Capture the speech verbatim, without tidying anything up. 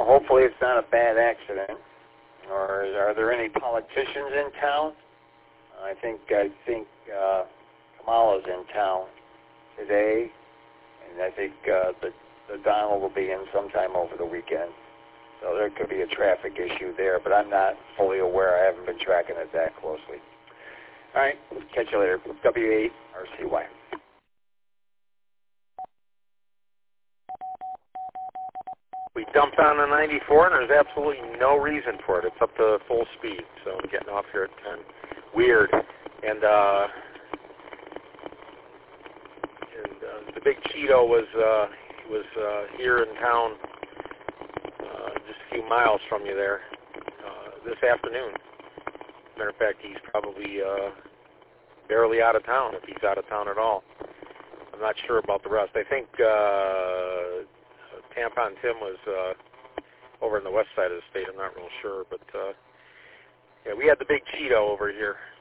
Well, hopefully it's not a bad accident. Or are there any politicians in town? I think I think uh, Kamala's in town today, and I think uh, the, the Donald will be in sometime over the weekend. So there could be a traffic issue there, but I'm not fully aware. I haven't been tracking it that closely. All right, catch you later. W eight R C Y. We dumped on the ninety-four, and there's absolutely no reason for it. It's up to full speed, so I'm getting off here at ten. Weird. And, uh, and uh, the big Cheeto was uh, was uh, here in town, uh, just a few miles from you there, uh, this afternoon. Matter of fact, he's probably uh, barely out of town, if he's out of town at all. I'm not sure about the rest. I think uh, Tampon Tim was uh, over on the west side of the state. I'm not real sure, but uh, yeah, we had the big Cheeto over here.